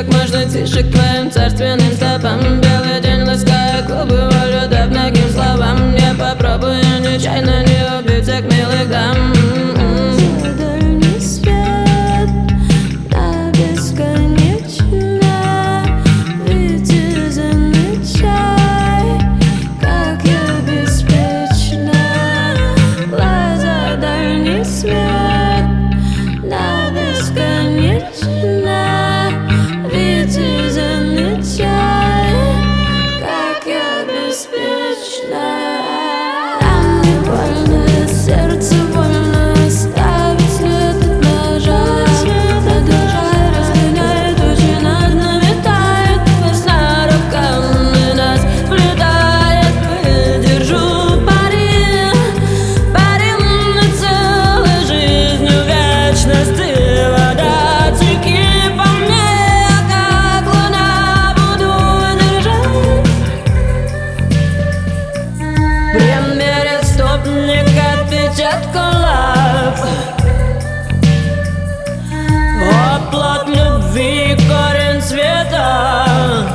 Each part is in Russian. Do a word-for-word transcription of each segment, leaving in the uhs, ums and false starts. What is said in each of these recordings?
как можно тише к твоим царственным стопам. Белый день ласкает клубы волю, да многим словам. Я попробую нечаянно не убить всех милых дам. Дальний свет, да бесконечно, ведь замечай, как я беспечна. Глаза, дальний свет, да бесконечно, ведь замечай, как я беспечна. Нам не больно, сердце больно оставить след от ножа. Продолжай, разгоняй тучи, над нами тает весна, руками нас сплетает. Выдержу пари, парим на целой жизнью вечности. Вода, теки по мне, как луна, буду держать. Примерить стопник, отпечатку лап. Оплот любви, корень света.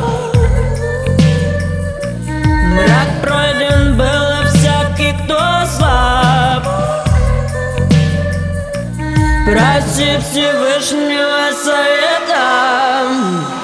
Мрак пройден был, и всякий, кто слаб. Проси Всевышнего совета.